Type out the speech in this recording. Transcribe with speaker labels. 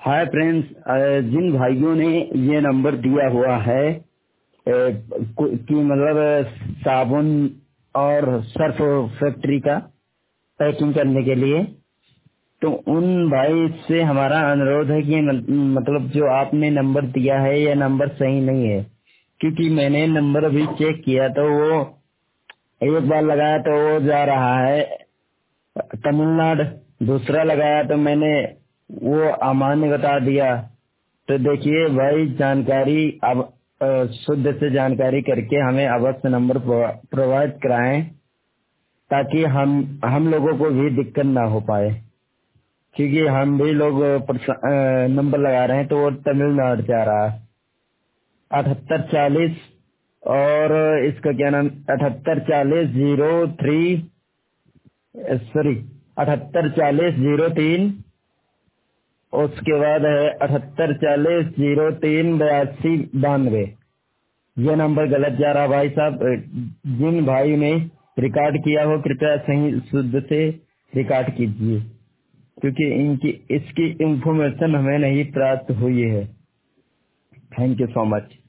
Speaker 1: Hi friends, जिन भाइयों ने ये नंबर दिया हुआ है कि मतलब साबुन और सर्फ फैक्ट्री का पैकिंग करने के लिए, तो उन भाई से हमारा अनुरोध है कि मतलब जो आपने नंबर दिया है यह नंबर सही नहीं है। क्योंकि मैंने नंबर अभी चेक किया तो वो एक बार लगाया तो वो जा रहा है तमिलनाडु, दूसरा लगाया तो मैंने वो अमान्य बता दिया। तो देखिए भाई, जानकारी अब शुद्ध से जानकारी करके हमें अवश्य नंबर प्रोवाइड कराएं, ताकि हम लोगों को भी दिक्कत ना हो पाए। क्योंकि हम भी लोग नंबर लगा रहे हैं तो वो तमिलनाडु से आ रहा है 7840, और इसका क्या नाम 784003, सॉरी 784003, उसके बाद है 7840038292। ये नंबर गलत जा रहा भाई साहब। जिन भाई ने रिकॉर्ड किया हो कृपया सही शुद्ध से रिकॉर्ड कीजिए, क्योंकि इसकी इंफॉर्मेशन हमें नहीं प्राप्त हुई है। Thank you so much.